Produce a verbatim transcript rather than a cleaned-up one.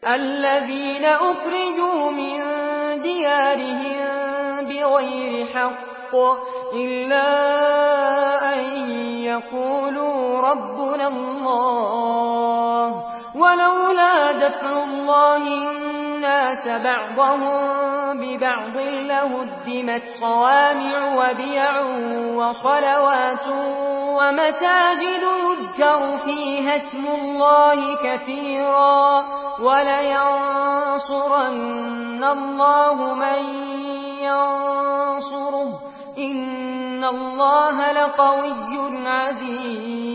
الذين أخرجوا من ديارهم بغير حق إلا أن يقولوا ربنا الله ولولا دفع الله الناس بعضهم ببعض لهدمت صوامع وبيع وصلوات ومساجد يذكر فيها اسم الله كثيرا ولينصرن الله من ينصره إن الله لقوي عزيز.